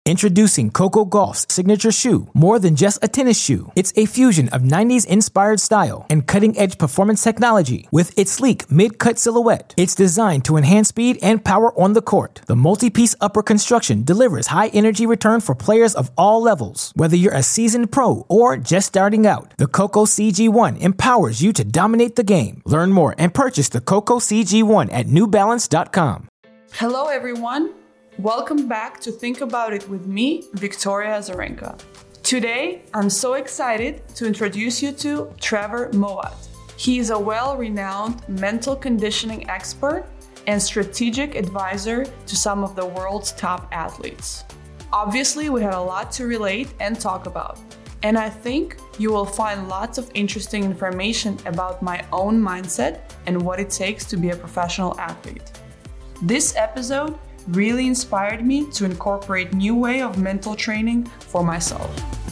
Introducing Coco Gauff's signature shoe, more than just a tennis shoe. It's a fusion of 90s-inspired style and cutting-edge performance technology. With its sleek mid-cut silhouette, it's designed to enhance speed and power on the court. The multi-piece upper construction delivers high-energy return for players of all levels. Whether you're a seasoned pro or just starting out, the Coco CG1 empowers you to dominate the game. Learn more and purchase the Coco CG1 at newbalance.com. Hello, everyone. Welcome back to Think About It with me, Victoria Azarenka. Today, I'm so excited to introduce you to Trevor Moawad. He is a well-renowned mental conditioning expert and strategic advisor to some of the world's top athletes. Obviously, we had a lot to relate and talk about, and I think you will find lots of interesting information about my own mindset and what it takes to be a professional athlete. This episode really inspired me to incorporate new way of mental training for myself.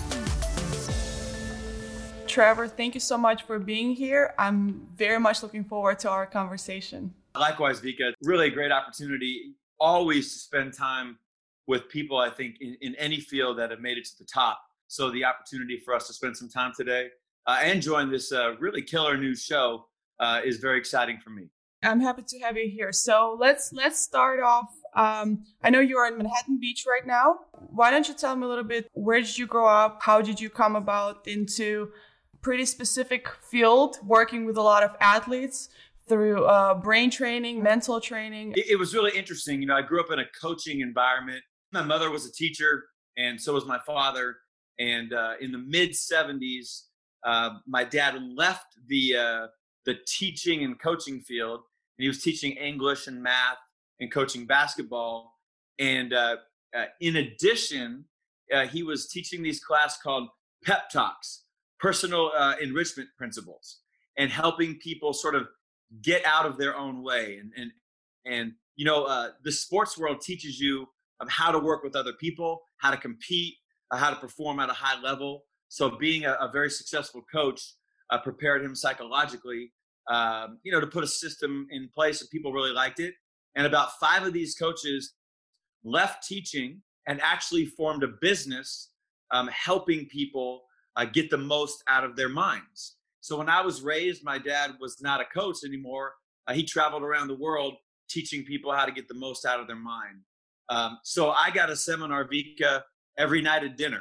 Trevor, thank you so much for being here. I'm very much looking forward to our conversation. Likewise, Vika. Really a great opportunity always to spend time with people, I think, in any field that have made it to the top. So the opportunity for us to spend some time today and join this really killer new show is very exciting for me. I'm happy to have you here. So let's start off. I know you're in Manhattan Beach right now. Why don't you tell me a little bit, where did you grow up? How did you come about into pretty specific field, working with a lot of athletes through brain training, mental training? It was really interesting. You know, I grew up in a coaching environment. My mother was a teacher, and so was my father. And in the mid 70s, my dad left the teaching and coaching field, and he was teaching English and math and coaching basketball. And in addition, he was teaching these classes called pep talks, personal enrichment principles, and helping people sort of get out of their own way. And you know, the sports world teaches you how to work with other people, how to compete, how to perform at a high level. So being a very successful coach prepared him psychologically, you know, to put a system in place that people really liked it. And about 5 of these coaches left teaching and actually formed a business helping people get the most out of their minds. So when I was raised, my dad was not a coach anymore. He traveled around the world teaching people how to get the most out of their mind. So I got a seminar, Vika, every night at dinner.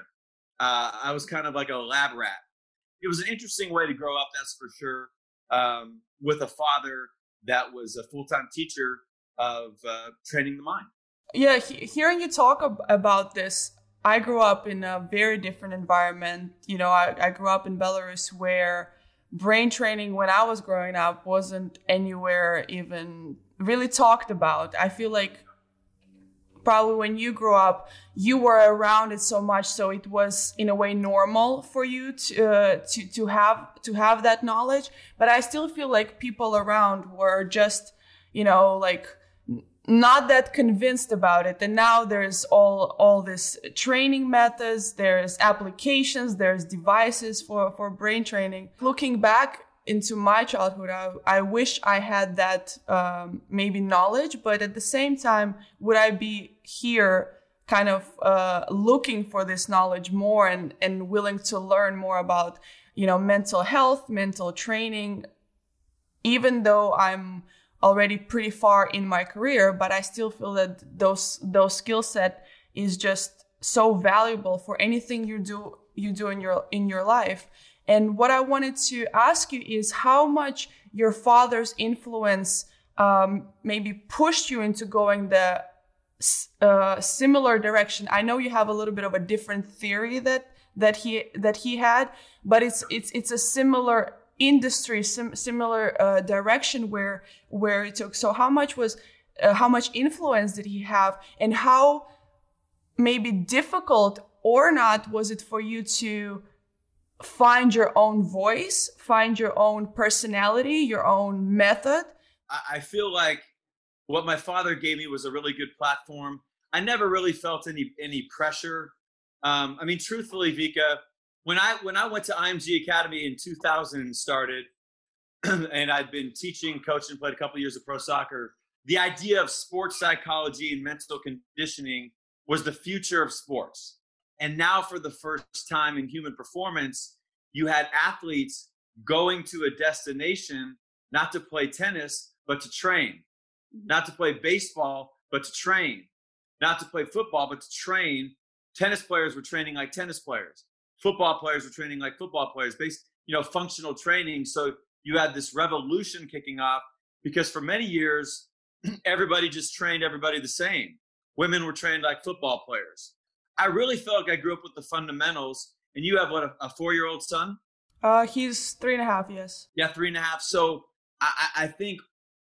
I was kind of like a lab rat. It was an interesting way to grow up, that's for sure, with a father that was a full-time teacher of training the mind. Yeah, hearing you talk about this, I grew up in a very different environment. You know, I grew up in Belarus, where brain training when I was growing up wasn't anywhere even really talked about. I feel like probably when you grew up, you were around it so much, so it was in a way normal for you to have that knowledge. But I still feel like people around were just, you know, like not that convinced about it. And now there's all this training methods, there's applications, there's devices for brain training. Looking back into my childhood, I wish I had that maybe knowledge, but at the same time, would I be here kind of looking for this knowledge more and willing to learn more about, you know, mental health, mental training, even though I'm already pretty far in my career, but I still feel that those skill set is just so valuable for anything you do in your life. And what I wanted to ask you is how much your father's influence maybe pushed you into going the similar direction. I know you have a little bit of a different theory that he had, but it's a similar industry, similar direction where it took. So how much influence did he have, and how maybe difficult or not was it for you to find your own voice, find your own personality, your own method? I feel like what my father gave me was a really good platform. I never really felt any pressure. I mean, truthfully, Vika, when I went to IMG Academy in 2000 and started, and I'd been teaching, coaching, played a couple of years of pro soccer, the idea of sports psychology and mental conditioning was the future of sports. And now for the first time in human performance, you had athletes going to a destination, not to play tennis, but to train, not to play baseball, but to train, not to play football, but to train. Tennis players were training like tennis players. Football players were training like football players, functional training. So you had this revolution kicking off because for many years, everybody just trained everybody the same. Women were trained like football players. I really felt like I grew up with the fundamentals. And you have a 4-year-old son? He's 3.5, yes. Yeah, 3.5. So I think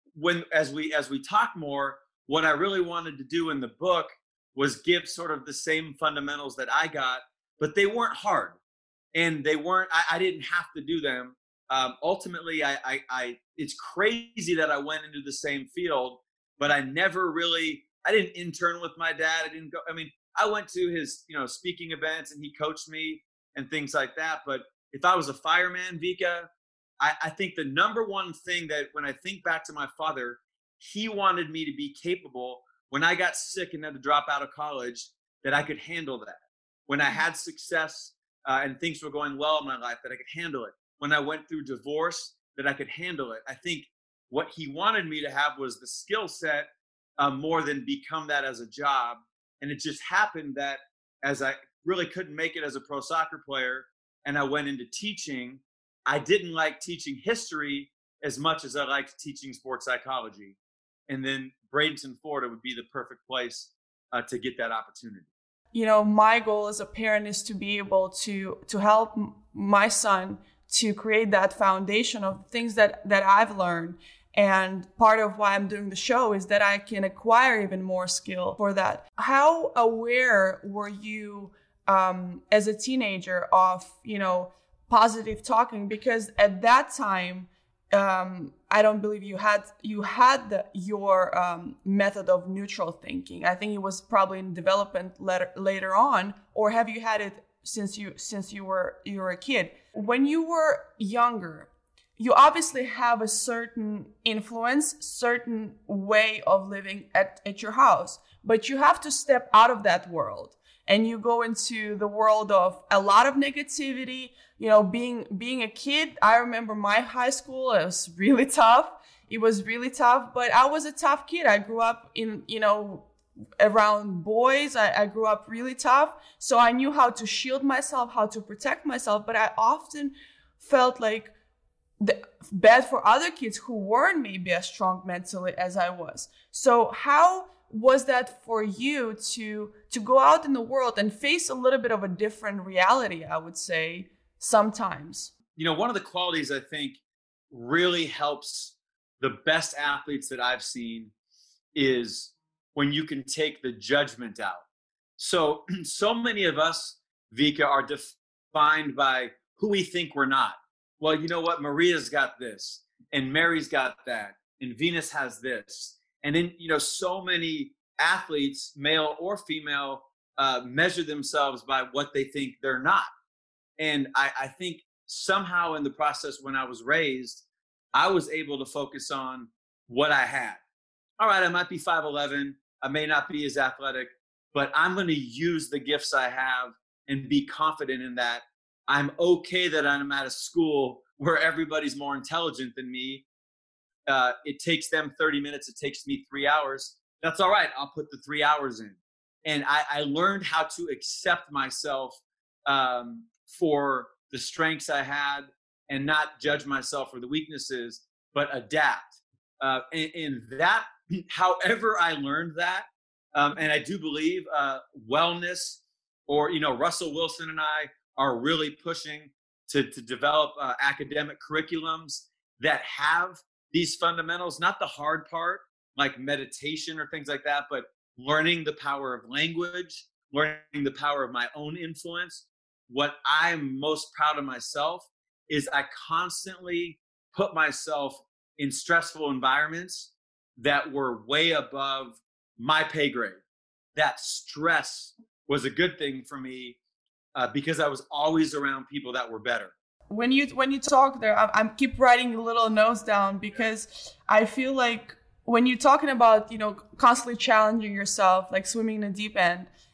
as we talk more, what I really wanted to do in the book was give sort of the same fundamentals that I got, but they weren't hard, and they weren't. I didn't have to do them. Ultimately, it's crazy that I went into the same field, but I didn't intern with my dad. I didn't go. I mean, I went to his speaking events, and he coached me and things like that. But if I was a fireman, Vika, I think the number one thing that when I think back to my father, he wanted me to be capable when I got sick and had to drop out of college, that I could handle that. When I had success and things were going well in my life, that I could handle it. When I went through divorce, that I could handle it. I think what he wanted me to have was the skill set more than become that as a job. And it just happened that as I really couldn't make it as a pro soccer player and I went into teaching, I didn't like teaching history as much as I liked teaching sports psychology. And then Bradenton, Florida would be the perfect place to get that opportunity. My goal as a parent is to be able to help my son to create that foundation of things that I've learned. And part of why I'm doing the show is that I can acquire even more skill for that. How aware were you as a teenager of, positive talking? Because at that time, I don't believe you had your method of neutral thinking. I think it was probably in development later on, or have you had it since you were a kid? When you were younger, you obviously have a certain influence, certain way of living at your house, but you have to step out of that world and you go into the world of a lot of negativity. Being a kid, I remember my high school, it was really tough. But I was a tough kid. I grew up around boys. I grew up really tough. So I knew how to shield myself, how to protect myself. But I often felt like bad for other kids who weren't maybe as strong mentally as I was. So how was that for you to go out in the world and face a little bit of a different reality, I would say, sometimes? One of the qualities I think really helps the best athletes that I've seen is when you can take the judgment out. So many of us, Vika, are defined by who we think we're not. Well, you know what? Maria's got this, and Mary's got that, and Venus has this. And then, so many athletes, male or female, measure themselves by what they think they're not. And I think somehow in the process when I was raised, I was able to focus on what I had. All right, I might be 5'11", I may not be as athletic, but I'm going to use the gifts I have and be confident in that. I'm okay that I'm at a school where everybody's more intelligent than me. It takes them 30 minutes. It takes me 3 hours. That's all right. I'll put the 3 hours in. And I learned how to accept myself for the strengths I had and not judge myself for the weaknesses, but adapt. And that, however I learned that, and I do believe wellness, or, Russell Wilson and I are really pushing to develop academic curriculums that have these fundamentals, not the hard part, like meditation or things like that, but learning the power of language, learning the power of my own influence. What I'm most proud of myself is I constantly put myself in stressful environments that were way above my pay grade. That stress was a good thing for me because I was always around people that were better. When you talk there, I keep writing little notes down because I feel like when you're talking about, constantly challenging yourself, like swimming in the deep end,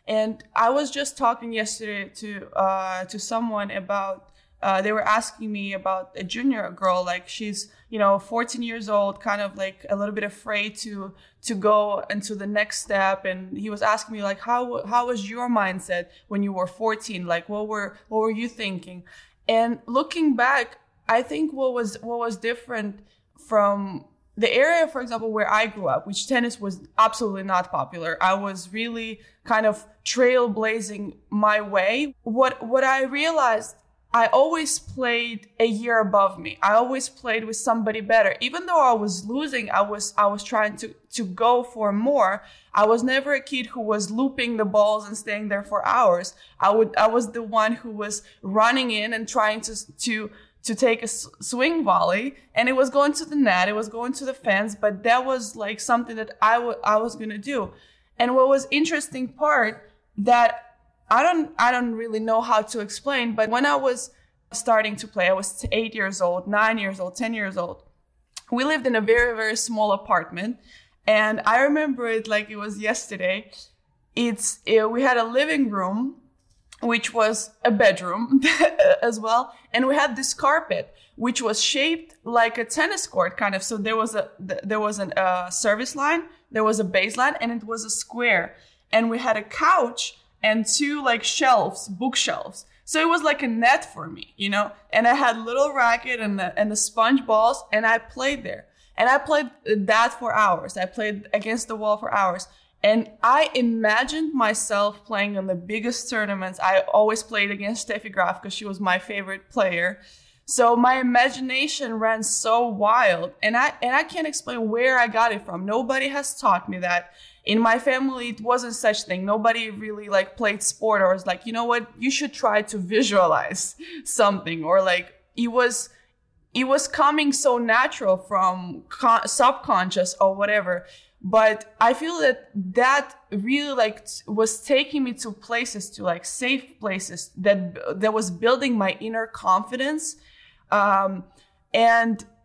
And I was just talking yesterday to someone about, they were asking me about a junior girl, like she's, 14 years old, kind of like a little bit afraid to go into the next step. And he was asking me like, how was your mindset when you were 14? Like, what were you thinking? And looking back, I think what was different from the area, for example, where I grew up, which tennis was absolutely not popular. I was really kind of trailblazing my way. What I realized, I always played a year above me. I always played with somebody better. Even though I was losing, I was trying to go for more. I was never a kid who was looping the balls and staying there for hours. I was the one who was running in and trying to take a swing volley, and it was going to the net, it was going to the fence, but that was like something that I was going to do. And what was interesting part that I don't really know how to explain, but when I was starting to play, I was 8 years old, 9 years old, 10 years old. We lived in a very, very small apartment, and I remember it like it was yesterday. We had a living room, which was a bedroom as well. And we had this carpet, which was shaped like a tennis court, kind of. So there was a service line, there was a baseline, and it was a square. And we had a couch and two like shelves, bookshelves. So it was like a net for me, and I had little racket and the sponge balls, and I played there. And I played that for hours. I played against the wall for hours. And I imagined myself playing in the biggest tournaments. I always played against Steffi Graf because she was my favorite player. So my imagination ran so wild, and I can't explain where I got it from. Nobody has taught me that. In my family, it wasn't such thing. Nobody really like played sport or was like, you know what, you should try to visualize something, or like it was coming so natural from subconscious or whatever. But I feel that really like was taking me to places, to like safe places that was building my inner confidence. And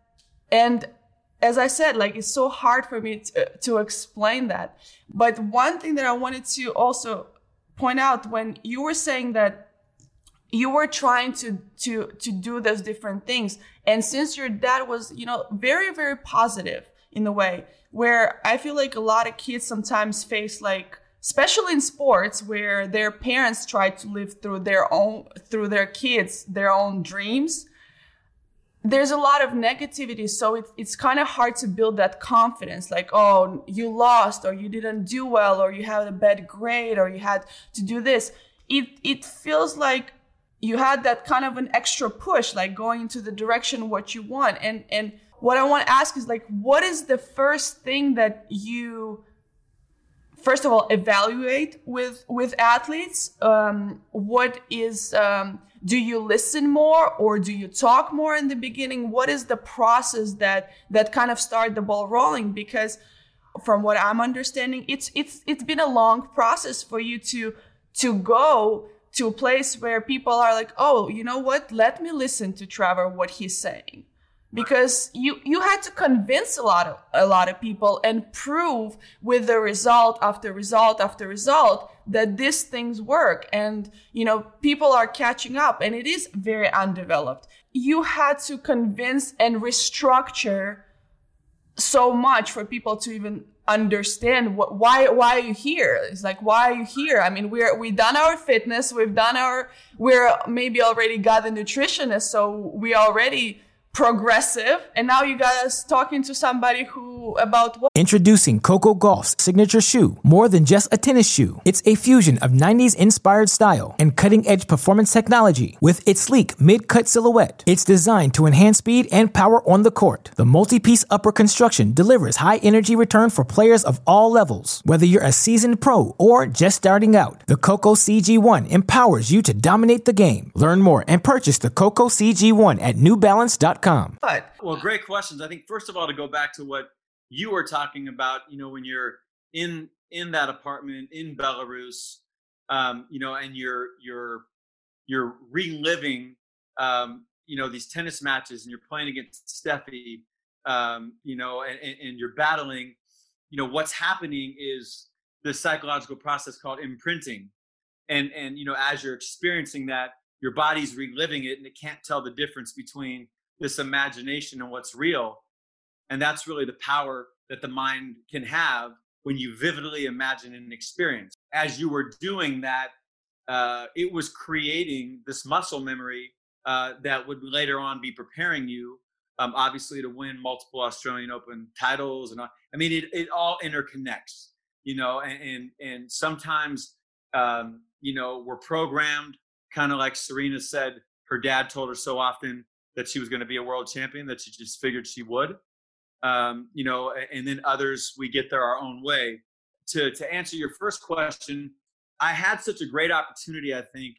as I said, like, it's so hard for me to explain that. But one thing that I wanted to also point out, when you were saying that you were trying to do those different things, and since your dad was, very, very positive in a way, where I feel like a lot of kids sometimes face, like, especially in sports, where their parents try to live through their kids, their own dreams. There's a lot of negativity. So it's kind of hard to build that confidence. Like, oh, you lost, or you didn't do well, or you had a bad grade, or you had to do this. It feels like you had that kind of an extra push, like going into the direction what you want. And what I want to ask is, like, what is the first thing that you, first of all, evaluate with athletes? What is, do you listen more, or do you talk more in the beginning? What is the process that kind of start the ball rolling? Because from what I'm understanding, it's been a long process for you to go to a place where people are like, oh, you know what? Let me listen to Trevor, what he's saying. Because you had to convince a lot of people and prove with the result after result after result that these things work. And, people are catching up, and it is very undeveloped. You had to convince and restructure so much for people to even understand why are you here? It's like, why are you here? I mean, we've done our fitness, we're maybe already got a nutritionist, so we already progressive, and now you got us talking to somebody who about what? Introducing Coco Gauff's signature shoe. More than just a tennis shoe, it's a fusion of 90s inspired style and cutting-edge performance technology. With its sleek mid-cut silhouette, it's designed to enhance speed and power on the court. The multi-piece upper construction delivers high energy return for players of all levels. Whether you're a seasoned pro or just starting out, the Coco CG1 empowers you to dominate the game. Learn more and purchase the Coco CG1 at newbalance.com. Well, great questions. I think, first of all, to go back to what you were talking about, when you're in that apartment in Belarus, and you're reliving, these tennis matches, and you're playing against Steffi, and you're battling, what's happening is this psychological process called imprinting. And as you're experiencing that, your body's reliving it and it can't tell the difference between this imagination and what's real. And that's really the power that the mind can have when you vividly imagine an experience. As you were doing that, it was creating this muscle memory that would later on be preparing you, obviously, to win multiple Australian Open titles. And I mean, it all interconnects, and sometimes, we're programmed, kind of like Serena said, her dad told her so often that she was going to be a world champion that she just figured she would. And then others, we get there our own way. To answer your first question, I had such a great opportunity, I think,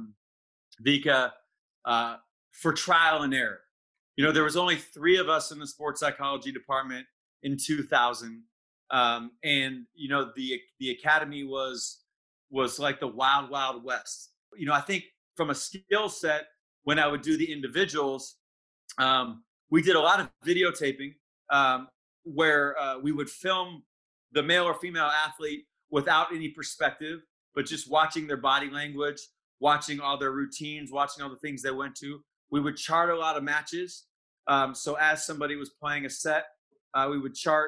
Vika, for trial and error. There was only 3 of us in the sports psychology department in 2000. And the academy was like the wild, wild west. I think from a skill set, when I would do the individuals, we did a lot of videotaping where we would film the male or female athlete without any perspective, but just watching their body language, watching all their routines, watching all the things they went to. We would chart a lot of matches. So as somebody was playing a set, we would chart,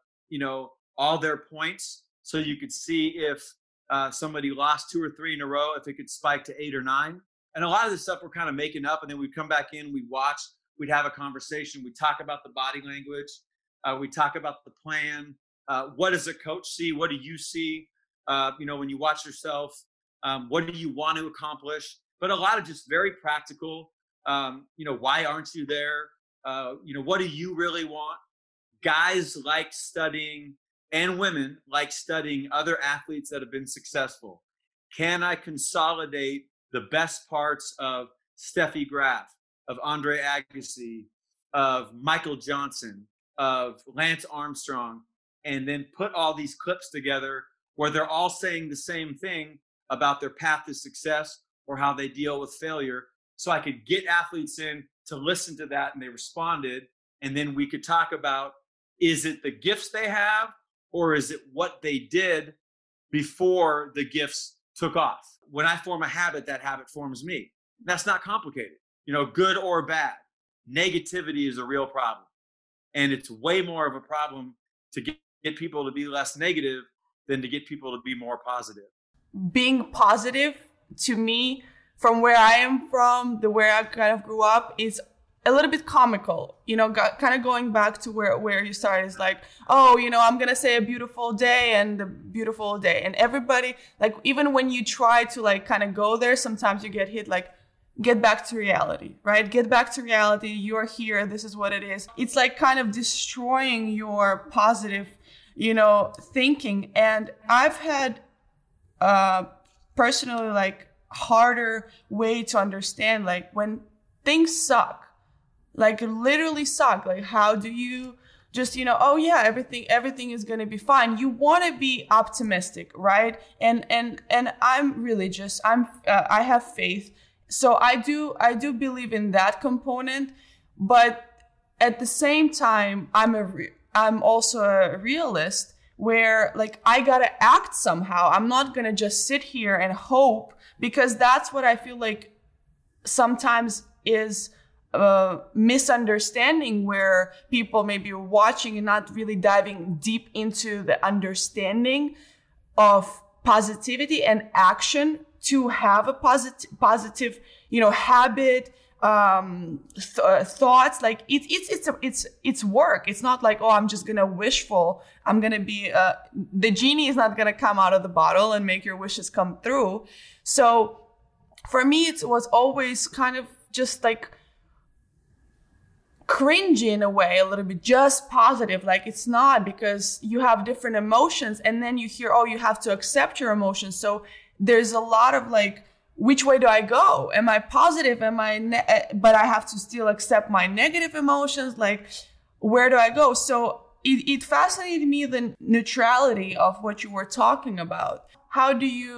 all their points, so you could see if somebody lost 2 or 3 in a row, if it could spike to 8 or 9. And a lot of this stuff we're kind of making up, and then we'd come back in, we'd watch, we'd have a conversation, we'd talk about the body language, we talk about the plan. What does a coach see? What do you see? When you watch yourself, what do you want to accomplish? But a lot of just very practical, why aren't you there? What do you really want? Guys like studying, and women like studying other athletes that have been successful. Can I consolidate the best parts of Steffi Graf, of Andre Agassi, of Michael Johnson, of Lance Armstrong, and then put all these clips together where they're all saying the same thing about their path to success or how they deal with failure, so I could get athletes in to listen to that and they responded, and then we could talk about, is it the gifts they have, or is it what they did before the gifts took off? When I form a habit, that habit forms me. That's not complicated. Good or bad. Negativity is a real problem. And it's way more of a problem to get people to be less negative than to get people to be more positive. Being positive, to me, from where I am from, where I kind of grew up, is a little bit comical, kind of going back to where you started. Is like, I'm going to say a beautiful day and a beautiful day. And everybody, like, even when you try to like kind of go there, sometimes you get hit, like, get back to reality, right? Get back to reality. You're here. This is what it is. It's like kind of destroying your positive, thinking. And I've had, personally, like, harder way to understand, like, when things suck, like literally suck. Like, how do you just, everything is going to be fine. You want to be optimistic, right? And I'm religious. I have faith. So I do believe in that component, but at the same time, I'm also a realist where, like, I got to act somehow. I'm not going to just sit here and hope, because that's what I feel like sometimes is misunderstanding, where people may be watching and not really diving deep into the understanding of positivity and action to have a positive, habit, thoughts. Like it's work. It's not like, I'm just gonna wishful. I'm gonna be the genie is not gonna come out of the bottle and make your wishes come through. So for me, it was always kind of just like cringy in a way, a little bit, just positive. Like, it's not, because you have different emotions, and then you hear, you have to accept your emotions. So there's a lot of like, which way do I go? Am I positive? Am I, but I have to still accept my negative emotions. Like, where do I go? So it fascinated me, the neutrality of what you were talking about. How do you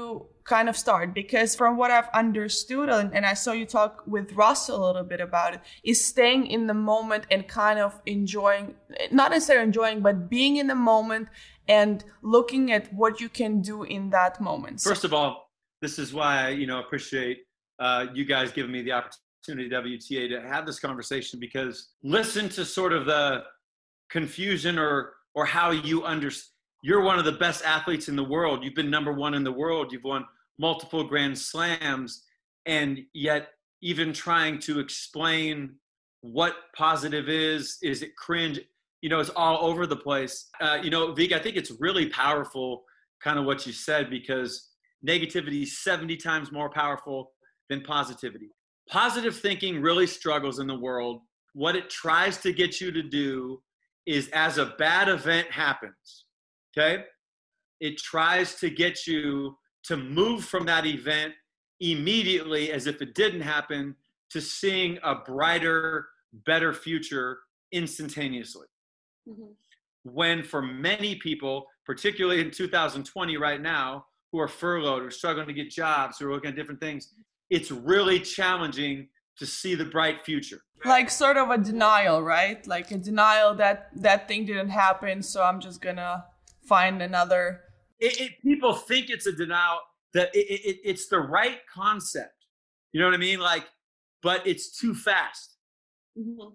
kind of start? Because from what I've understood, and I saw you talk with Russ a little bit about it, is staying in the moment and kind of enjoying, not necessarily enjoying, but being in the moment and looking at what you can do in that moment. First of all, this is why I, appreciate you guys giving me the opportunity, WTA, to have this conversation, because listen to sort of the confusion or how you understand. You're one of the best athletes in the world. You've been number one in the world. You've won multiple Grand Slams, and yet even trying to explain what positive is it cringe? It's all over the place. Vik, I think it's really powerful kind of what you said, because negativity is 70 times more powerful than positivity. Positive thinking really struggles in the world. What it tries to get you to do is, as a bad event happens, okay, it tries to get you to move from that event immediately, as if it didn't happen, to seeing a brighter, better future instantaneously. Mm-hmm. When for many people, particularly in 2020 right now, who are furloughed, who are struggling to get jobs, who are looking at different things, it's really challenging to see the bright future. Like sort of a denial, right? Like a denial that thing didn't happen, so I'm just gonna find another. People think it's a denial, that it's the right concept. You know what I mean? Like, but it's too fast. Mm-hmm.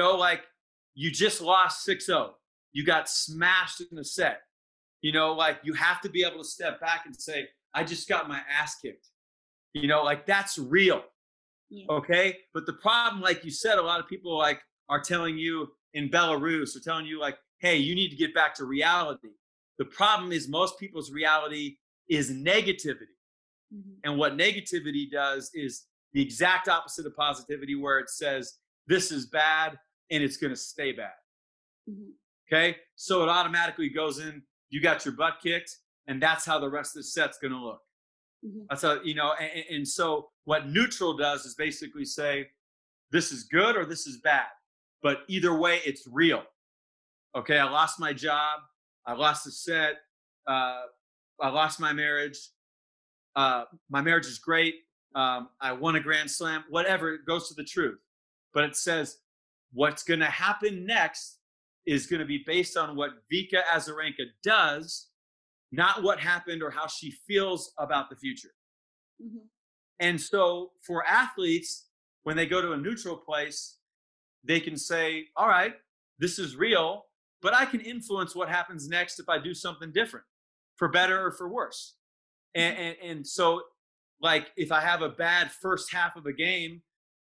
You just lost 6-0. You got smashed in the set. You have to be able to step back and say, I just got my ass kicked. That's real. Yeah. Okay. But the problem, like you said, a lot of people are telling you in Belarus, or telling you hey, you need to get back to reality. The problem is most people's reality is negativity. Mm-hmm. And what negativity does is the exact opposite of positivity, where it says, this is bad and it's going to stay bad. Mm-hmm. Okay. So it automatically goes in, you got your butt kicked, and that's how the rest of the set's going to look. Mm-hmm. That's how, and so what neutral does is basically say, this is good or this is bad, but either way, it's real. Okay. I lost my job. I lost the set. I lost my marriage. My marriage is great. I won a Grand Slam, whatever. It goes to the truth, but it says what's going to happen next is going to be based on what Vika Azarenka does, not what happened or how she feels about the future. Mm-hmm. And so for athletes, when they go to a neutral place, they can say, all right, this is real, but I can influence what happens next if I do something different, for better or for worse. And so, if I have a bad first half of a game,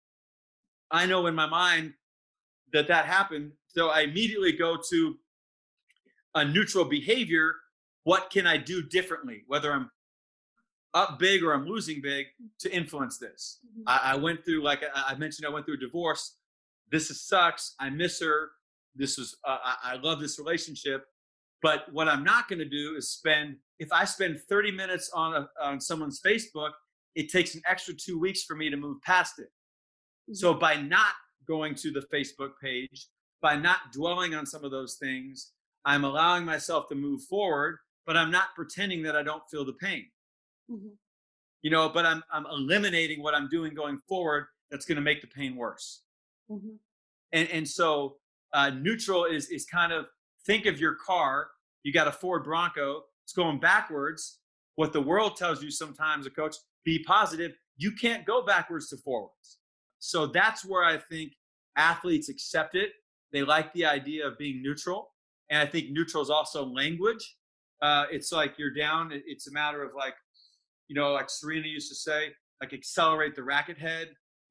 I know in my mind that happened. So I immediately go to a neutral behavior. What can I do differently, whether I'm up big or I'm losing big, to influence this? Mm-hmm. I went through, like I mentioned, I went through a divorce. This sucks. I miss her. This is, I love this relationship. But what I'm not going to do is if I spend 30 minutes on someone's Facebook, it takes an extra 2 weeks for me to move past it. Mm-hmm. So by not going to the Facebook page, by not dwelling on some of those things, I'm allowing myself to move forward, but I'm not pretending that I don't feel the pain. Mm-hmm. But I'm eliminating what I'm doing going forward that's going to make the pain worse. Mm-hmm. And so neutral is kind of, think of your car. You got a Ford Bronco. It's going backwards. What the world tells you sometimes, a coach, be positive. You can't go backwards to forwards. So that's where I think athletes accept it. They like the idea of being neutral. And I think neutral is also language. It's like you're down. It's a matter of like Serena used to say, accelerate the racket head,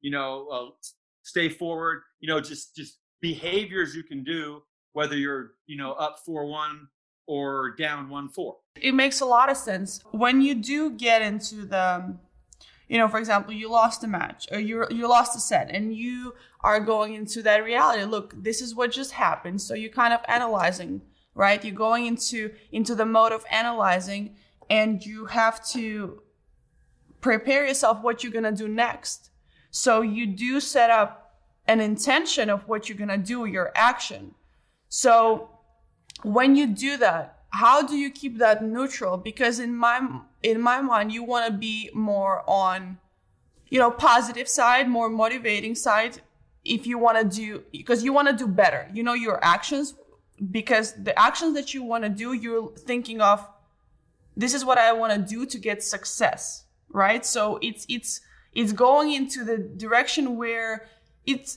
stay forward, just behaviors you can do, whether you're, up 4-1 or down 1-4. It makes a lot of sense. When you do get into the, for example, you lost a match or you lost a set and you are going into that reality. Look, this is what just happened. So you're kind of analyzing, right? You're going into the mode of analyzing, and you have to prepare yourself what you're going to do next. So you do set up an intention of what you're going to do, your action. So when you do that, how do you keep that neutral? Because in my mind, you want to be more on, positive side, more motivating side. If you want to because you want to do better, your actions, because the actions that you want to do, you're thinking of, this is what I want to do to get success, right? So it's going into the direction where it's,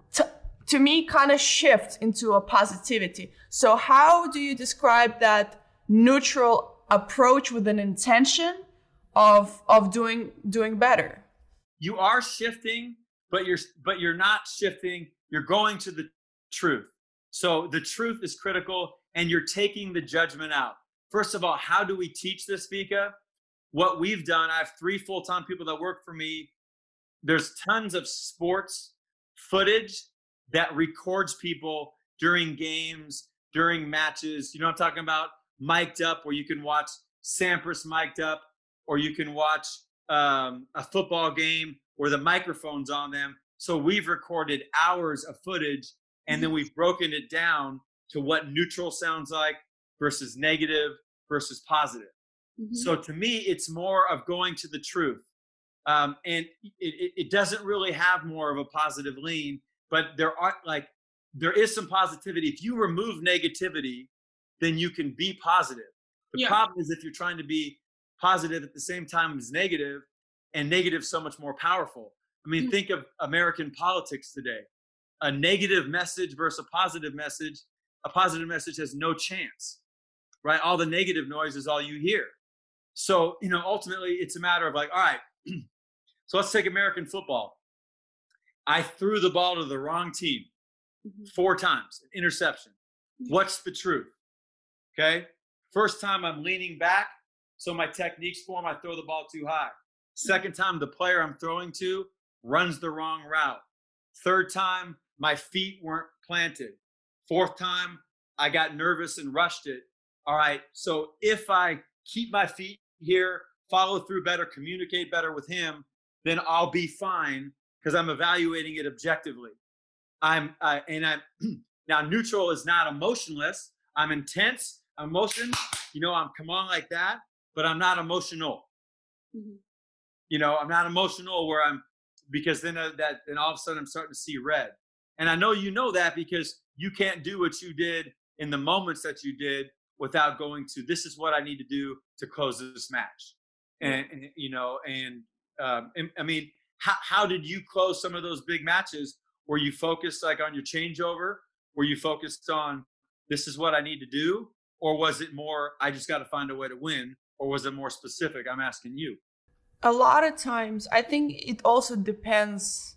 to me, kind of shifts into a positivity. So how do you describe that neutral approach with an intention of doing better? You are shifting, but you're not shifting. You're going to the truth. So the truth is critical, and you're taking the judgment out. First of all, how do we teach this, Vika? What we've done, I have 3 full-time people that work for me. There's tons of sports footage that records people during games, during matches. You know what I'm talking about? Mic'd up, where you can watch Sampras mic'd up, or you can watch a football game where the microphone's on them. So we've recorded hours of footage, and then we've broken it down to what neutral sounds like versus negative versus positive. Mm-hmm. So to me, it's more of going to the truth. And it doesn't really have more of a positive lean, but there is some positivity. If you remove negativity, then you can be positive. The problem is if you're trying to be positive at the same time as negative, and negative so much more powerful. I mean, think of American politics today. A negative message versus a positive message has no chance, right? All the negative noise is all you hear. So, ultimately it's a matter of all right, so let's take American football. I threw the ball to the wrong team 4 times, an interception. What's the truth? Okay. First time I'm leaning back, so my technique's form, I throw the ball too high. Second time, the player I'm throwing to runs the wrong route. Third time, my feet weren't planted. Fourth time, I got nervous and rushed it. All right. So if I keep my feet here, follow through better, communicate better with him, then I'll be fine, because I'm evaluating it objectively. Now neutral is not emotionless. I'm intense. I'm emotion. I'm come on like that, but I'm not emotional. Mm-hmm. I'm not emotional because then then all of a sudden I'm starting to see red. And I know that because you can't do what you did in the moments that you did without going to, this is what I need to do to close this match. And I mean, how did you close some of those big matches? Were you focused on your changeover? Were you focused on, this is what I need to do? Or was it more, I just got to find a way to win? Or was it more specific? I'm asking you. A lot of times, I think it also depends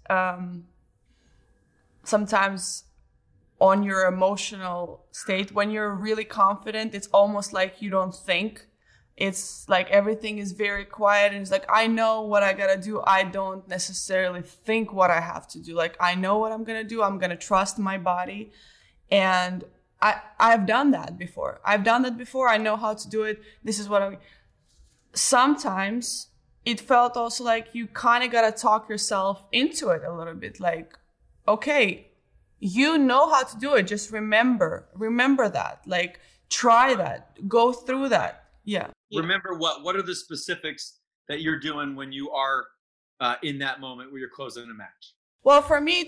sometimes on your emotional state. When you're really confident, it's almost like you don't think. It's like everything is very quiet, and it's like, I know what I gotta do. I don't necessarily think what I have to do. Like, I know what I'm gonna do. I'm gonna trust my body. And I've done that before. I know how to do it. This is what sometimes it felt also like you kind of got to talk yourself into it a little bit. Like, okay, you know how to do it. Just remember that. Like, try that. Go through that. Yeah. Remember what are the specifics that you're doing when you are in that moment where you're closing a match? Well, for me,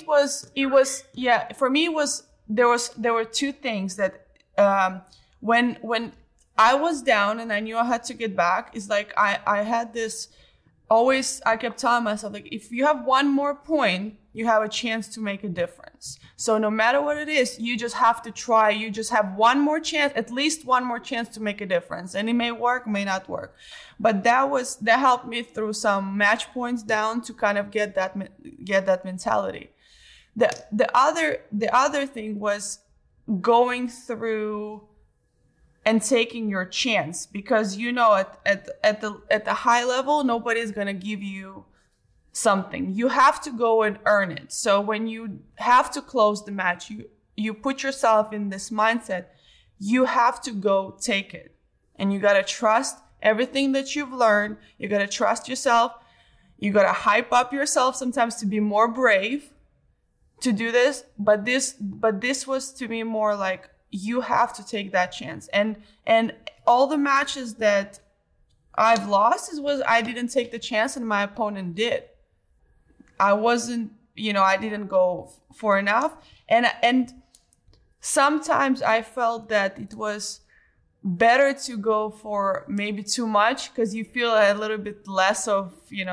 there were 2 things that, when I was down and I knew I had to get back, it's like, I had this, I kept telling myself, like, if you have one more point, you have a chance to make a difference. So no matter what it is, you just have to try. You just have one more chance, at least one more chance to make a difference. And it may work, may not work. But that helped me through some match points down to kind of get that mentality. The other thing was going through and taking your chance, because at the high level, nobody's gonna give you something. You have to go and earn it. So when you have to close the match, you put yourself in this mindset. You have to go take it, and you gotta trust everything that you've learned. You gotta trust yourself. You gotta hype up yourself sometimes to be more brave to do this. But this was to me more like, you have to take that chance. And all the matches that I've lost was I didn't take the chance and my opponent did. I wasn't, I didn't go for enough. And sometimes I felt that it was better to go for maybe too much, because you feel a little bit less of,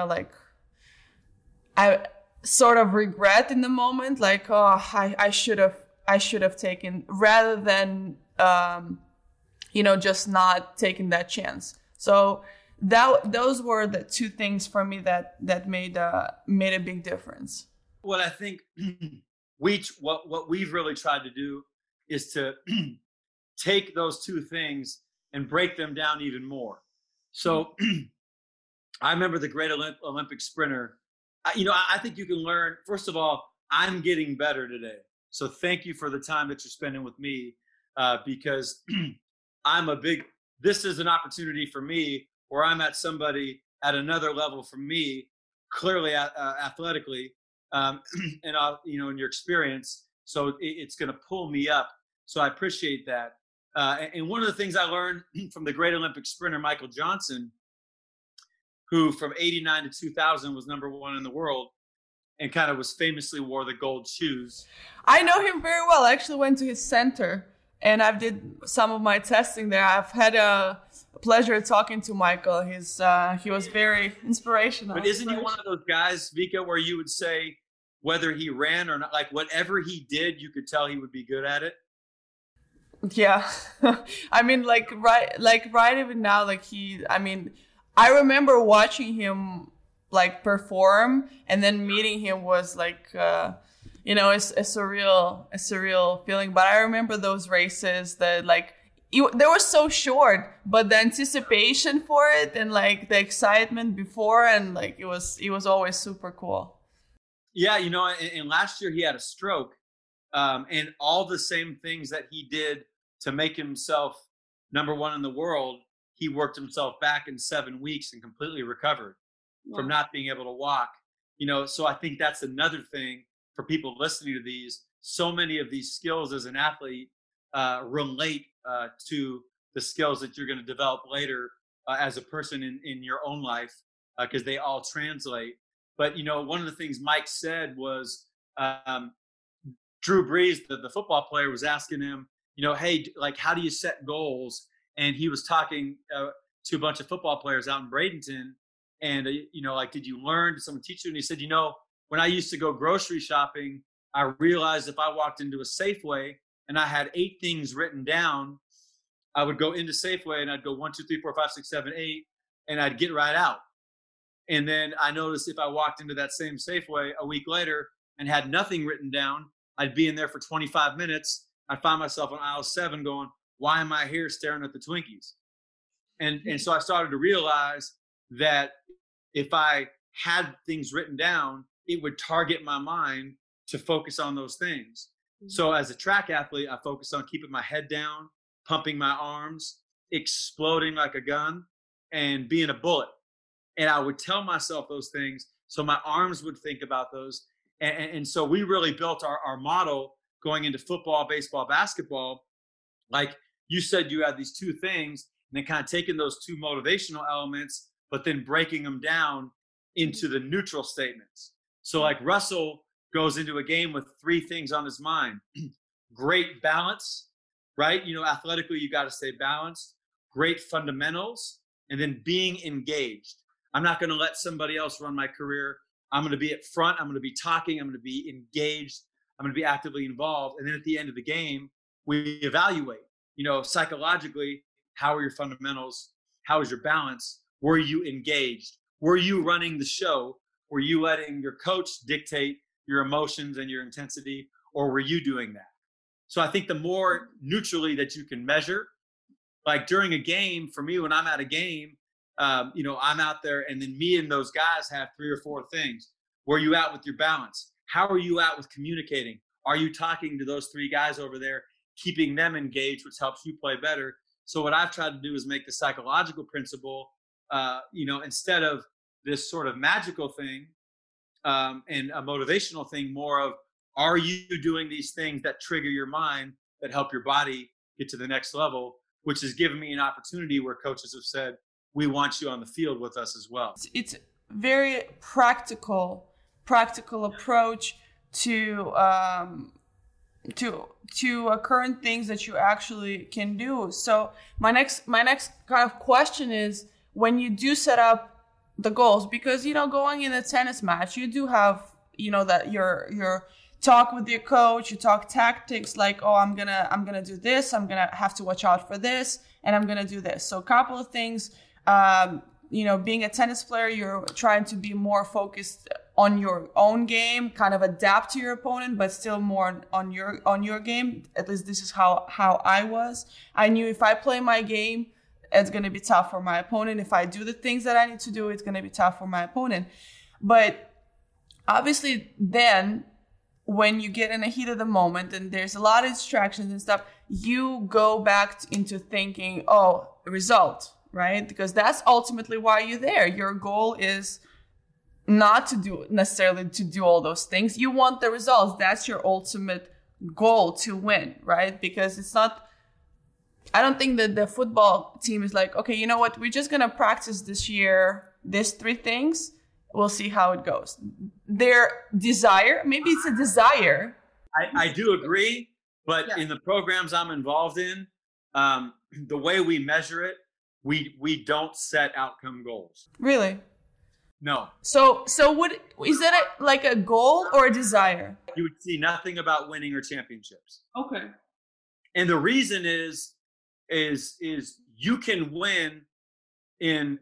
I sort of regret in the moment, like, oh, I should have taken, rather than, just not taking that chance. So those were the two things for me that made a big difference. Well, I think what we've really tried to do is to take those two things and break them down even more. So I remember the great Olympic sprinter. I think you can learn. First of all, I'm getting better today. So thank you for the time that you're spending with me, because this is an opportunity for me where I'm at somebody at another level from me, clearly athletically, and in your experience. So it's going to pull me up. So I appreciate that. And one of the things I learned from the great Olympic sprinter, Michael Johnson, who from 89 to 2000 was number one in the world and kind of was famously wore the gold shoes. I know him very well. I actually went to his center and I've did some of my testing there. I've had a pleasure talking to Michael. He was very inspirational. But isn't he one of those guys, Vika, where you would say whether he ran or not, like whatever he did, you could tell he would be good at it? Yeah. I mean, right even now, I remember watching him perform, and then meeting him was a surreal feeling. But I remember those races that they were so short, but the anticipation for it and the excitement before, and it was always super cool. Yeah, and last year he had a stroke, and all the same things that he did to make himself number one in the world, he worked himself back in 7 weeks and completely recovered from not being able to walk. So I think that's another thing for people listening to these. So many of these skills as an athlete relate to the skills that you're going to develop later as a person in your own life, because they all translate. But, one of the things Mike said was Drew Brees, the football player, was asking him, hey, how do you set goals? And he was talking to a bunch of football players out in Bradenton. And, did you learn? Did someone teach you? And he said, when I used to go grocery shopping, I realized if I walked into a Safeway and I had 8 things written down, I would go into Safeway and I'd go 1, 2, 3, 4, 5, 6, 7, 8, and I'd get right out. And then I noticed if I walked into that same Safeway a week later and had nothing written down, I'd be in there for 25 minutes. I'd find myself on aisle 7 going, why am I here staring at the Twinkies? And so I started to realize that if I had things written down, it would target my mind to focus on those things. So as a track athlete, I focused on keeping my head down, pumping my arms, exploding like a gun, and being a bullet. And I would tell myself those things so my arms would think about those. And so we really built our model going into football, baseball, basketball. Like you said, you had these two things, and then kind of taking those two motivational elements, but then breaking them down into the neutral statements. So like Russell goes into a game with 3 things on his mind. Great balance, right? Athletically, you got to stay balanced. Great fundamentals, and then being engaged. I'm not going to let somebody else run my career. I'm going to be at front. I'm going to be talking. I'm going to be engaged. I'm going to be actively involved. And then at the end of the game, we evaluate, psychologically, how are your fundamentals? How is your balance? Were you engaged? Were you running the show? Were you letting your coach dictate your emotions and your intensity, or were you doing that? So I think the more neutrally that you can measure, like during a game, for me, when I'm at a game, I'm out there, and then me and those guys have 3 or 4 things. Where are you at with your balance? How are you at with communicating? Are you talking to those 3 guys over there, keeping them engaged, which helps you play better? So what I've tried to do is make the psychological principle, instead of this sort of magical thing and a motivational thing, more of, are you doing these things that trigger your mind that help your body get to the next level, which has given me an opportunity where coaches have said, we want you on the field with us as well. It's very practical approach to current things that you actually can do. So my next kind of question is, when you do set up the goals, because going in a tennis match, you do have that your talk with your coach, you talk tactics, like, oh, I'm gonna do this, I'm gonna have to watch out for this, and I'm gonna do this. So a couple of things. Being a tennis player, you're trying to be more focused on your own game, kind of adapt to your opponent, but still more on your game. At least this is how I was. I knew if I play my game, it's going to be tough for my opponent. If I do the things that I need to do, it's going to be tough for my opponent. But obviously then, when you get in the heat of the moment and there's a lot of distractions and stuff, you go back into thinking, oh, result, right? Because that's ultimately why you're there. Your goal is not to do all those things. You want the results. That's your ultimate goal, to win, right? Because it's not, I don't think that the football team is like, okay, you know what? We're just going to practice this year, these 3 things. We'll see how it goes. Their desire, maybe it's a desire. I do agree, but in the programs I'm involved in, the way we measure it, we don't set outcome goals. Really? No. So is that like a goal or a desire? You would see nothing about winning or championships. Okay. And the reason is you can win in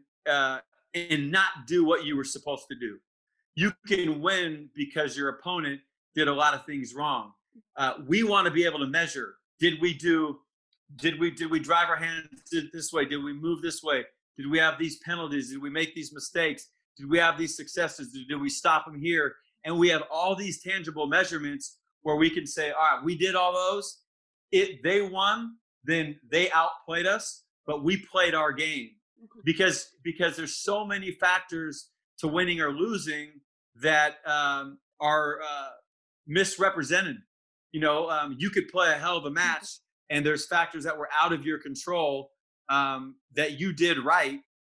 not do what you were supposed to do. You can win because your opponent did a lot of things wrong. We want to be able to measure. Did we drive our hands this way? Did we move this way? Did we have these penalties? Did we make these mistakes? Did we have these successes? Did we stop them here? And we have all these tangible measurements where we can say, all right, we did all those. They won, then they outplayed us, but we played our game. Because there's so many factors to winning or losing that are misrepresented. You could play a hell of a match, and there's factors that were out of your control that you did right,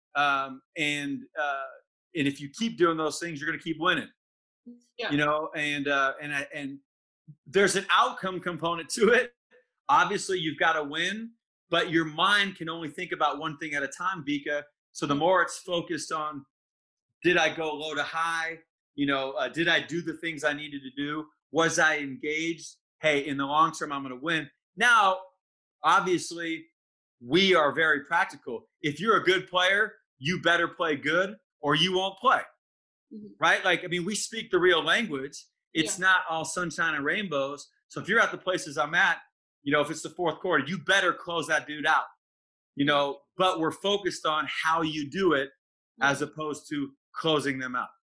and if you keep doing those things, you're going to keep winning. Yeah. And there's an outcome component to it. Obviously, you've got to win, but your mind can only think about one thing at a time, Vika. So the more it's focused on, did I go low to high? Did I do the things I needed to do? Was I engaged? Hey, in the long term, I'm going to win. Now, obviously, we are very practical. If you're a good player, you better play good or you won't play, right? We speak the real language. It's not all sunshine and rainbows. So if you're at the places I'm at, if it's the fourth quarter, you better close that dude out, but we're focused on how you do it as opposed to closing them out.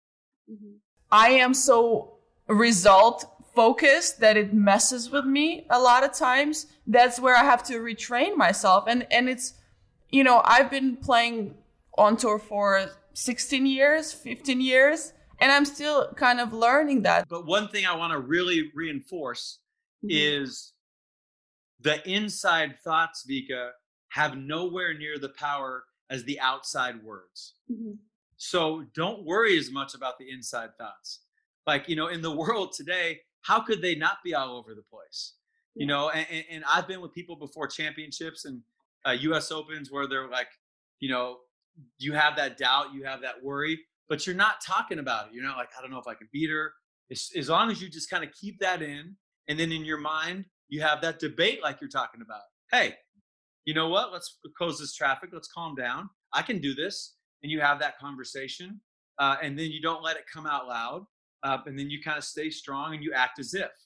I am so result focused that it messes with me a lot of times. That's where I have to retrain myself. And it's, I've been playing on tour for 16 years, 15 years, and I'm still kind of learning that. But one thing I want to really reinforce is the inside thoughts, Vika, have nowhere near the power as the outside words. So don't worry as much about the inside thoughts. In the world today, how could they not be all over the place? And I've been with people before championships and US Opens where they're like, you have that doubt, you have that worry, but you're not talking about it. You're not like, I don't know if I can beat her. As long as you just kind of keep that in, and then in your mind, you have that debate like you're talking about. Hey, you know what? Let's close this traffic. Let's calm down. I can do this. And you have that conversation. And then you don't let it come out loud. And then you kind of stay strong and you act as if,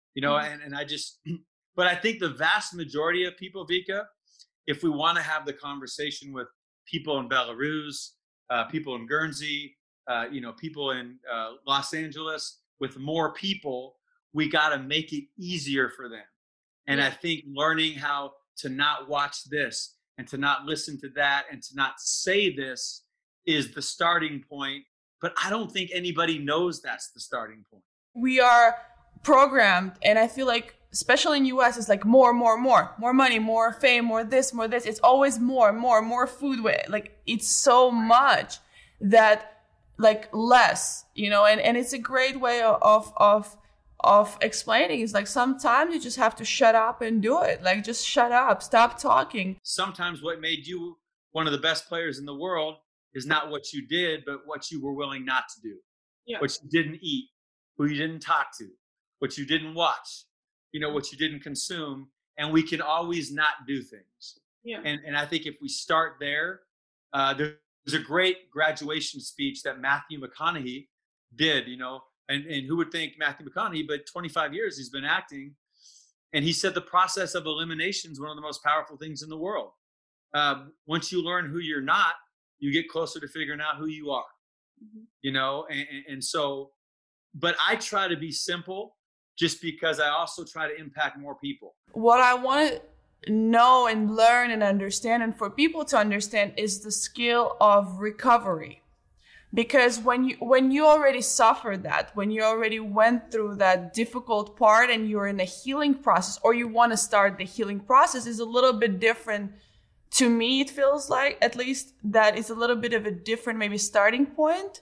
but I think the vast majority of people, Vika, if we want to have the conversation with people in Belarus, people in Guernsey, people in Los Angeles, with more people, we got to make it easier for them. And I think learning how to not watch this and to not listen to that and to not say this is the starting point. But I don't think anybody knows that's the starting point. We are programmed, and I feel like especially in US, it's like more money, more fame, more this. It's always more food. Like it's so much that like less, and it's a great way of explaining. It's like sometimes you just have to shut up and do it. Like just shut up, stop talking. Sometimes what made you one of the best players in the world is not what you did, but what you were willing not to do. Yeah. What you didn't eat, who you didn't talk to, what you didn't watch, what you didn't consume. And we can always not do things. Yeah. And I think if we start there, there's a great graduation speech that Matthew McConaughey did, and who would think Matthew McConaughey, but 25 years he's been acting. And he said the process of elimination is one of the most powerful things in the world. Once you learn who you're not, you get closer to figuring out who you are, and so, but I try to be simple just because I also try to impact more people. What I want to know and learn and understand, and for people to understand, is the skill of recovery. Because when you already suffered that, when you already went through that difficult part and you're in a healing process, or you want to start the healing process, is a little bit different. To me, it feels like, at least, that is a little bit of a different maybe starting point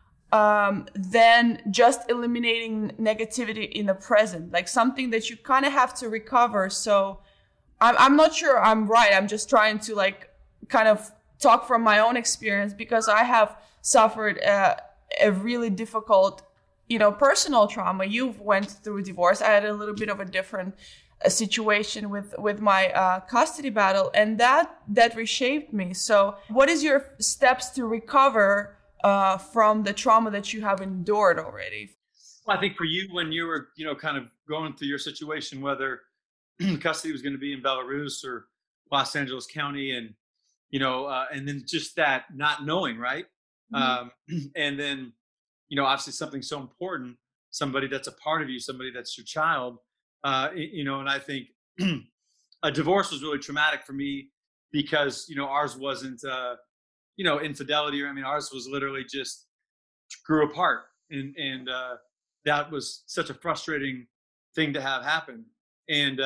than just eliminating negativity in the present, like something that you kind of have to recover. So I'm not sure I'm right. I'm just trying to like kind of talk from my own experience, because I have suffered a really difficult, personal trauma. You've went through divorce. I had a little bit of a different situation with my custody battle, and that reshaped me. So what is your steps to recover from the trauma that you have endured already? Well, I think for you, when you were kind of going through your situation, whether custody was going to be in Belarus or Los Angeles County, and and then just that not knowing, right? Mm-hmm. And then obviously something so important, somebody that's a part of you, somebody that's your child. And I think a divorce was really traumatic for me because, ours wasn't, infidelity, or, ours was literally just grew apart. And that was such a frustrating thing to have happen. And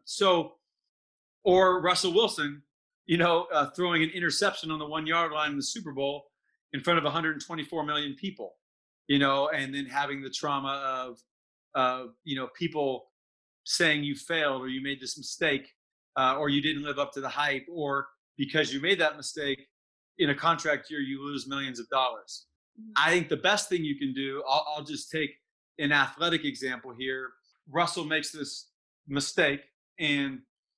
or Russell Wilson, throwing an interception on the 1 yard line in the Super Bowl in front of 124 million people, and then having the trauma of people saying you failed, or you made this mistake, or you didn't live up to the hype, or because you made that mistake in a contract year, you lose millions of dollars. Mm-hmm. I think the best thing you can do, I'll just take an athletic example here. Russell makes this mistake and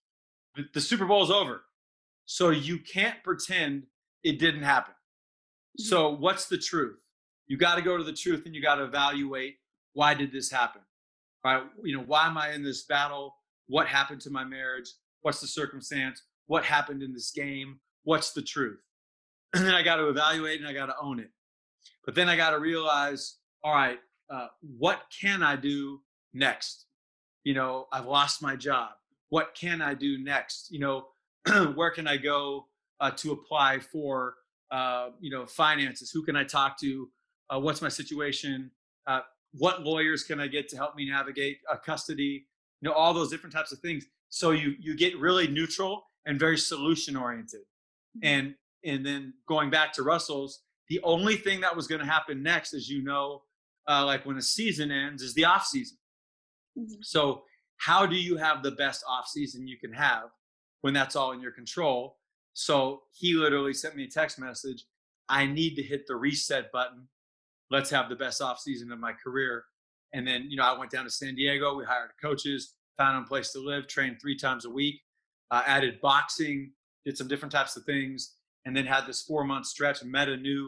the Super Bowl is over. So you can't pretend it didn't happen. Mm-hmm. So what's the truth? You got to go to the truth, and you got to evaluate, why did this happen? Right? Why am I in this battle? What happened to my marriage? What's the circumstance? What happened in this game? What's the truth? And then I got to evaluate, and I got to own it. But then I got to realize, all right, what can I do next? I've lost my job. What can I do next? Where can I go to apply for, finances? Who can I talk to? What's my situation? What lawyers can I get to help me navigate custody? All those different types of things. So you get really neutral and very solution oriented. Mm-hmm. And then going back to Russell's, the only thing that was going to happen next, as like when a season ends, is the off season. Mm-hmm. So how do you have the best off season you can have when that's all in your control? So he literally sent me a text message. I need to hit the reset button. Let's have the best off season of my career. And then, I went down to San Diego. We hired coaches, found a place to live, trained 3 times a week, added boxing, did some different types of things, and then had this 4-month stretch. Met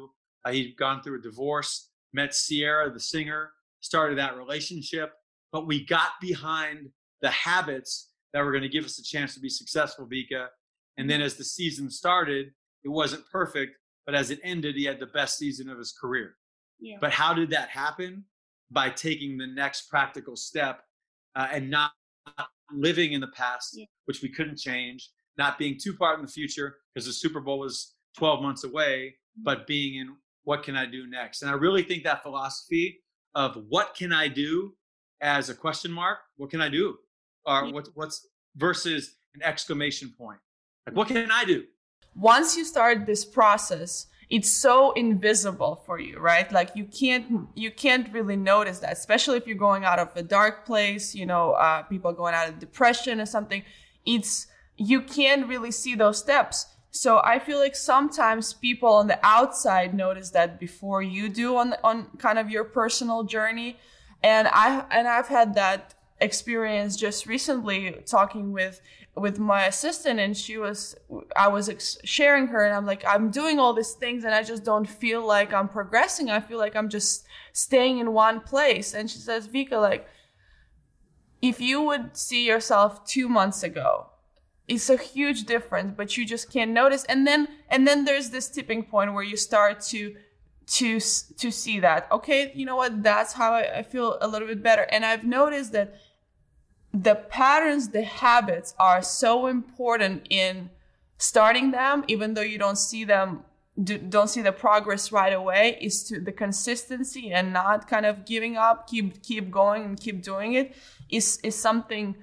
he'd gone through a divorce, met Sierra, the singer, started that relationship. But we got behind the habits that were going to give us a chance to be successful, Vika. And then as the season started, it wasn't perfect, but as it ended, he had the best season of his career. Yeah. But how did that happen? By taking the next practical step and not living in the past, which we couldn't change, not being too far in the future because the Super Bowl was 12 months away, but being in what can I do next? And I really think that philosophy of what can I do as a question mark, what can I do? or what's versus an exclamation point? Like, what can I do? Once you start this process, it's so invisible for you, right? Like you can't really notice that, especially if you're going out of a dark place, people going out of depression or something. You can't really see those steps. So I feel like sometimes people on the outside notice that before you do on kind of your personal journey. And I've had that experience just recently talking with my assistant, and I was sharing her, and I'm like, I'm doing all these things and I just don't feel like I'm progressing. I feel like I'm just staying in one place. And she says, Vika, like, if you would see yourself 2 months ago, it's a huge difference, but you just can't notice. And then there's this tipping point where you start to see that, okay, you know what, that's how I feel a little bit better. And I've noticed that the patterns, the habits are so important in starting them, even though you don't see the progress right away, is to the consistency and not kind of giving up, keep going and keep doing it is something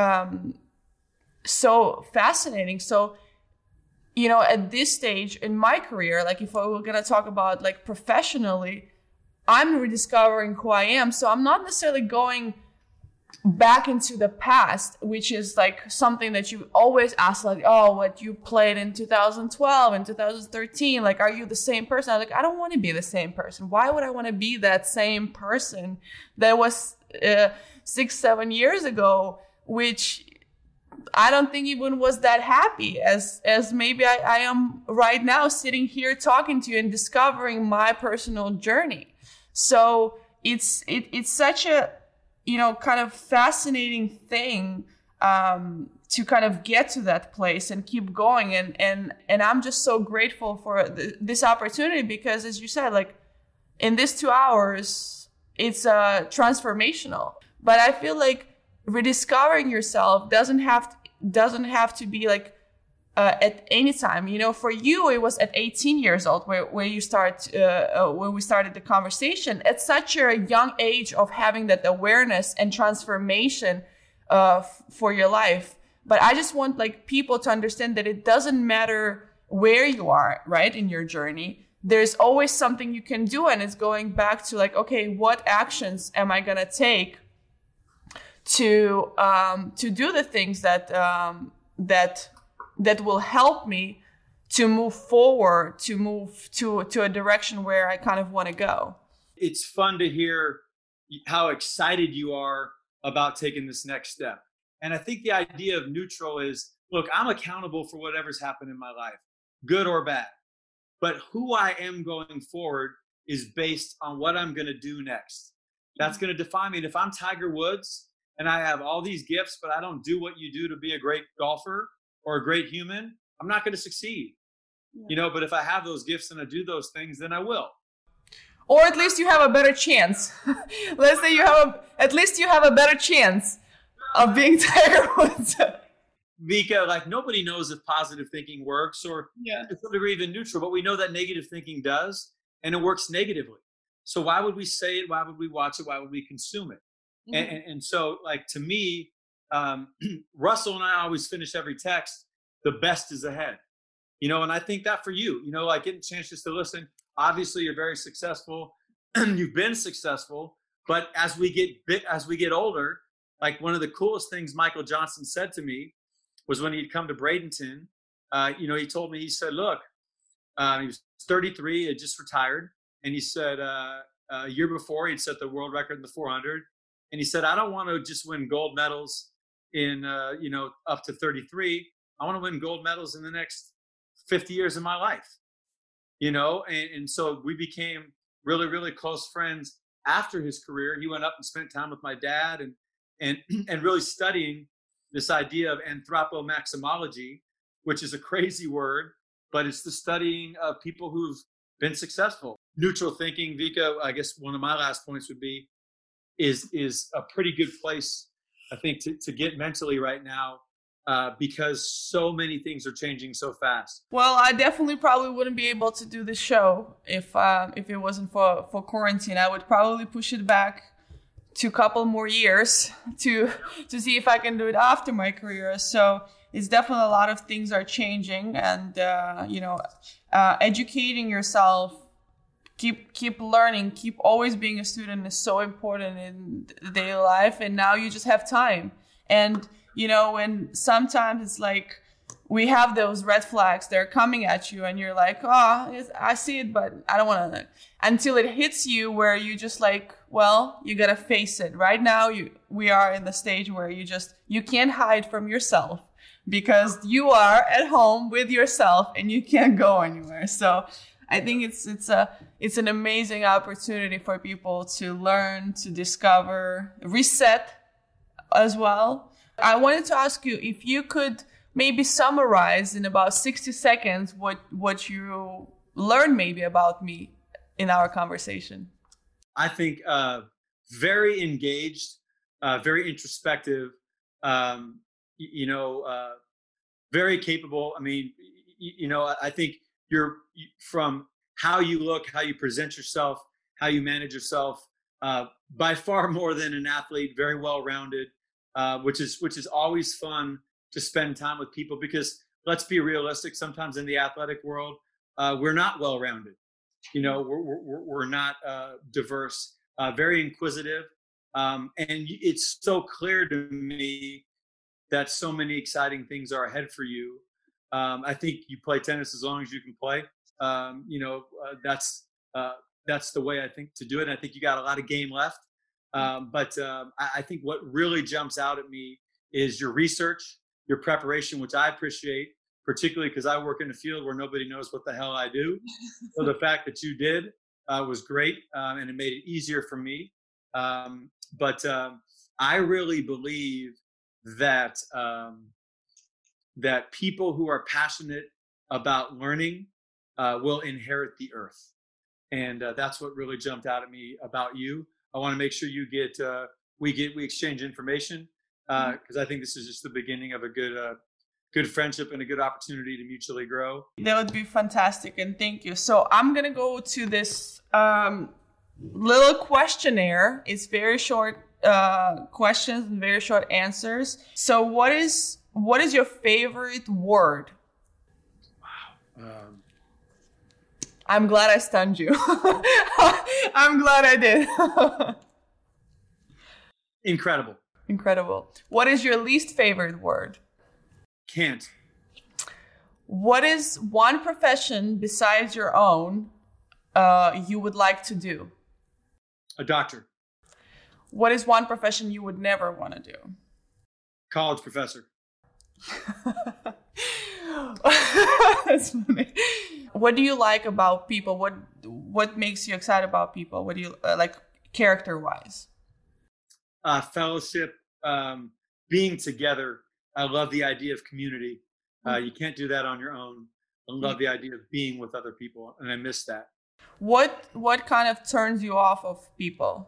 so fascinating. So, at this stage in my career, like if we're going to talk about like professionally, I'm rediscovering who I am. So I'm not necessarily going back into the past, which is like something that you always ask, like, oh, what you played in 2012 and 2013, like, are you the same person? I'm like, I don't want to be the same person. Why would I want to be that same person that was 6-7 years ago, which I don't think even was that happy as maybe I am right now, sitting here talking to you and discovering my personal journey. So it's such a kind of fascinating thing to kind of get to that place and keep going. And I'm just so grateful for this opportunity, because as you said, like in this 2 hours, it's transformational. But I feel like rediscovering yourself doesn't have to be like at any time. For you, it was at 18 years old where you when we started the conversation. At such a young age of having that awareness and transformation for your life. But I just want like people to understand that it doesn't matter where you are, right, in your journey. There's always something you can do, and it's going back to like, okay, what actions am I gonna take to do the things that will help me to move forward, to move to a direction where I kind of want to go. It's fun to hear how excited you are about taking this next step. And I think the idea of neutral is, look, I'm accountable for whatever's happened in my life, good or bad. But who I am going forward is based on what I'm going to do next. That's going to define me. And if I'm Tiger Woods and I have all these gifts, but I don't do what you do to be a great golfer or a great human, I'm not going to succeed. Yeah. But if I have those gifts and I do those things, then I will. Or at least you have a better chance. Let's say at least you have a better chance of being Tiger Woods. Vika, like nobody knows if positive thinking works or to some degree even neutral, but we know that negative thinking does, and it works negatively. So why would we say it? Why would we watch it? Why would we consume it? Mm-hmm. And so, like, to me, Russell and I always finish every text, the best is ahead. And I think that for you, like getting a chance just to listen. Obviously, you're very successful. You've been successful, but as we get older, like one of the coolest things Michael Johnson said to me was when he'd come to Bradenton. He told me, he said, look, he was 33, had just retired, and he said a year before he'd set the world record in the 400, and he said, I don't want to just win gold medals in up to 33. I want to win gold medals in the next 50 years of my life. And so we became really, really close friends after his career. He went up and spent time with my dad and really studying this idea of anthropomaximology, which is a crazy word, but it's the studying of people who've been successful. Neutral thinking, Vika, I guess one of my last points would be, is a pretty good place, I think, to get mentally right now. Because so many things are changing so fast. Well, I definitely probably wouldn't be able to do this show if it wasn't for quarantine. I would probably push it back to a couple more years to see if I can do it after my career. So it's definitely a lot of things are changing, and educating yourself, keep learning, keep always being a student is so important in daily life. And now you just have time. And when sometimes it's like we have those red flags, they're coming at you, and you're like, oh, I see it, but I don't want to. Until it hits you, where you just like, well, you gotta face it. Right now, we are in the stage where you can't hide from yourself, because you are at home with yourself and you can't go anywhere. So I think it's an amazing opportunity for people to learn, to discover, reset as well. I wanted to ask you if you could maybe summarize in about 60 seconds what you learned maybe about me in our conversation. I think very engaged, very introspective, very capable. I mean, I think you're, from how you look, how you present yourself, how you manage yourself, by far more than an athlete, very well-rounded, which is always fun to spend time with people, because let's be realistic, sometimes in the athletic world, we're not well-rounded. We're not diverse, very inquisitive. And it's so clear to me that so many exciting things are ahead for you. I think you play tennis as long as you can play. That's the way I think to do it. And I think you got a lot of game left. But I think what really jumps out at me is your research, your preparation, which I appreciate, particularly because I work in a field where nobody knows what the hell I do. So the fact that you did was great, and it made it easier for me. But I really believe that that people who are passionate about learning will inherit the earth. And that's what really jumped out at me about you. I want to make sure you get, we exchange information, because I think this is just the beginning of a good friendship and a good opportunity to mutually grow. That would be fantastic. And thank you. So I'm going to go to this little questionnaire. It's very short questions and very short answers. So what is your favorite word? Wow. I'm glad I stunned you. I'm glad I did. Incredible. Incredible. What is your least favorite word? Can't. What is one profession besides your own you would like to do? A doctor. What is one profession you would never want to do? College professor. That's funny. What do you like about people? What makes you excited about people? What do you like character-wise? Fellowship, being together. I love the idea of community. You can't do that on your own. I love the idea of being with other people, and I miss that. What kind of turns you off of people?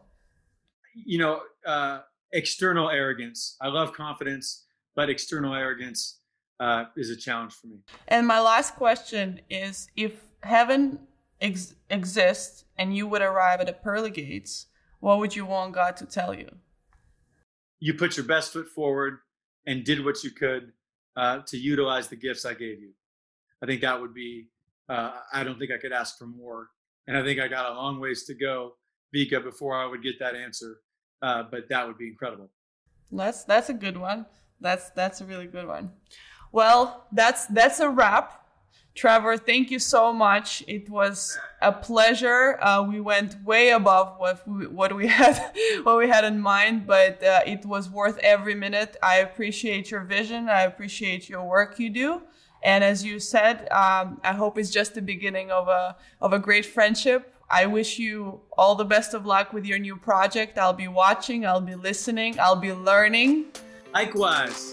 External arrogance. I love confidence, but external arrogance is a challenge for me. And my last question is, if heaven exists and you would arrive at the pearly gates, what would you want God to tell you? You put your best foot forward and did what you could to utilize the gifts I gave you. I think that would be, I don't think I could ask for more. And I think I got a long ways to go, Vika, before I would get that answer. But that would be incredible. That's a good one. That's a really good one. Well, that's a wrap. Trevor, thank you so much. It was a pleasure. We went way above what we had in mind, but it was worth every minute. I appreciate your vision. I appreciate your work you do. And as you said, I hope it's just the beginning of a great friendship. I wish you all the best of luck with your new project. I'll be watching. I'll be listening. I'll be learning. Likewise.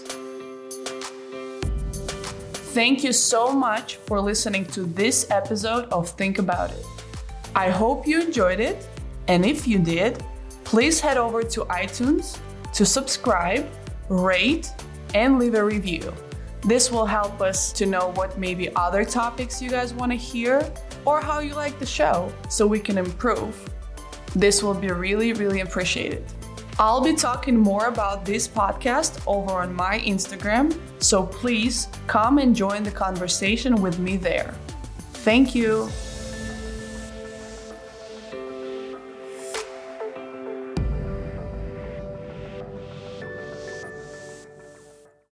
Thank you so much for listening to this episode of Think About It. I hope you enjoyed it. And if you did, please head over to iTunes to subscribe, rate, and leave a review. This will help us to know what maybe other topics you guys want to hear or how you like the show so we can improve. This will be really, really appreciated. I'll be talking more about this podcast over on my Instagram, so please come and join the conversation with me there. Thank you.